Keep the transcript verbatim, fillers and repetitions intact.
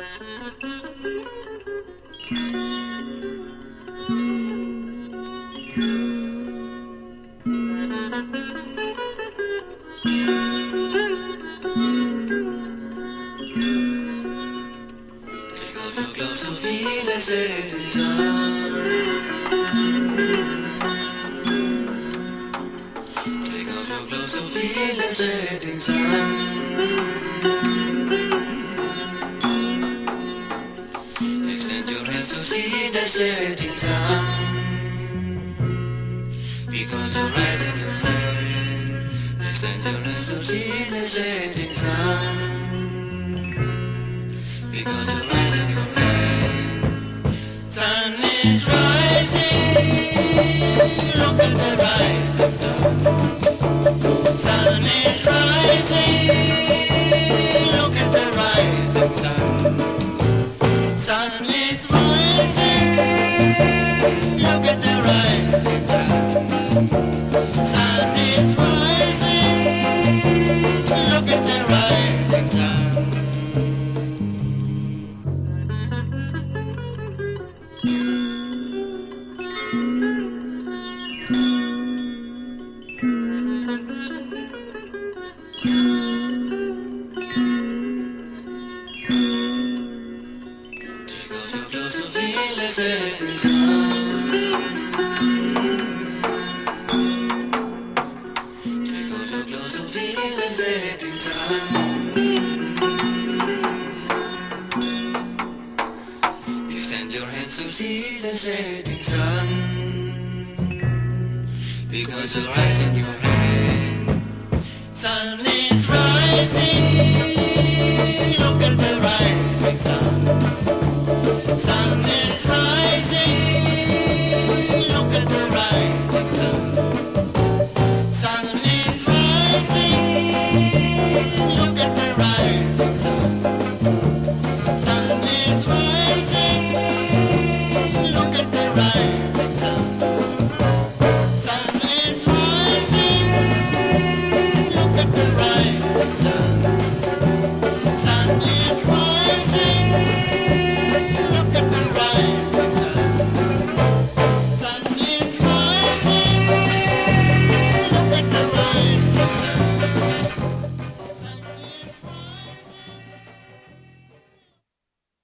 Because you're rising your hand, extend your hands to see the setting sun. Because you're rising your hand, sun is rising. Look at the rising sun. Sun is rising. Look at the rising sun. Sun is rising. Look at the rising sun. Sun is rising. Look at the rising sun. Take off your clothes to feel the setting sun. Setting sun. Extend your hands to see the setting sun. Because you're rising your hand. Sun is rising.